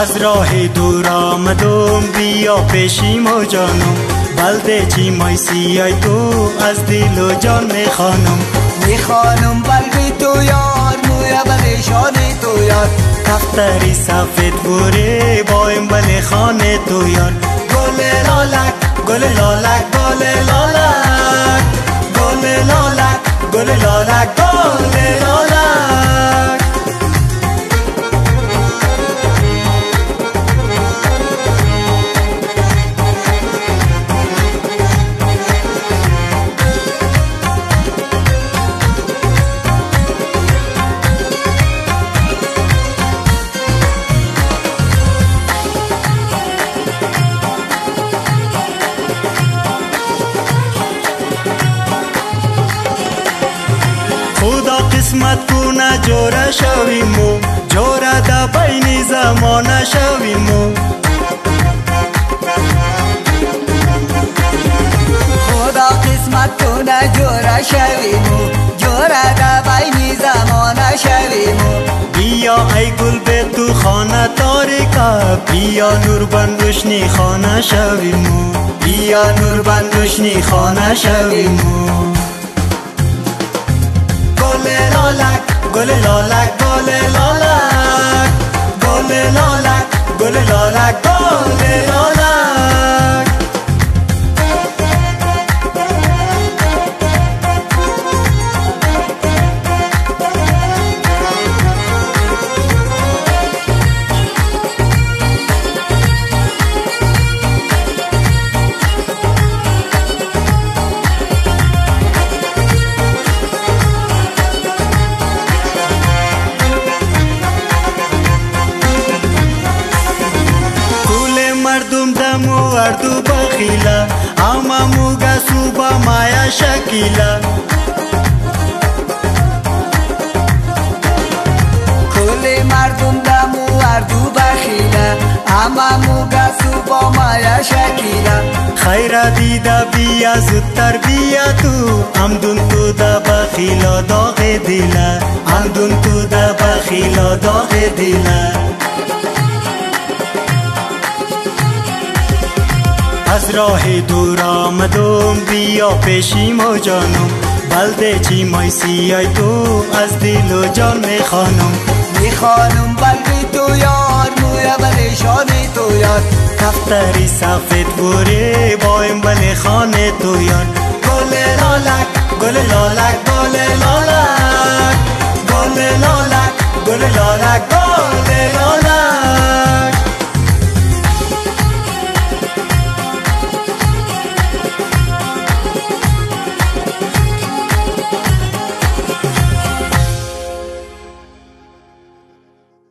از راه دور آمدم بیا پیشیم و جانم، بلده چی مای سیای تو از دل و جان میخوانم بلبی تو یار، مویا بلشان تو یار، دفتری سفید بوره بایم بله خانه تو یار. گل لالک گل لالک گل لالک گل لالک گل لالک گل لالک. خدا قسمت کنه جوره شویمو، جوره دا بین زمانه شویمو. خدا قسمت کنه جوره شویمو، جوره دا بین زمانه شویمو. بیا ای گل به تو خانه تاریکا، بیا نور بند روشنی خانه شویمو، بیا نور بند روشنی خانه شویمو. گل لالک گل لالک گل لالک گل لالک گل لالک. مردم دمو اردو بخیلا، اما موگا صوبا مایا شکیلا. کل مردم دمو اردو بخیلا، اما موگا صوبا مایا شکیلا. خیره دیده بیا زودتر بیا تو، امدون تو دا بخیلا داغ دیلا، امدون تو دا بخیلا داغ دیلا. از راه دور آمدم بیا پیشیم و جانم، بلده چی مای سیای تو از دل و جان میخوانم بلبی تو یار، مویا بلشان تو یار، دفتری سفید بوره بایم بله خانه تو یار. گل لالک گل لالک گل لالک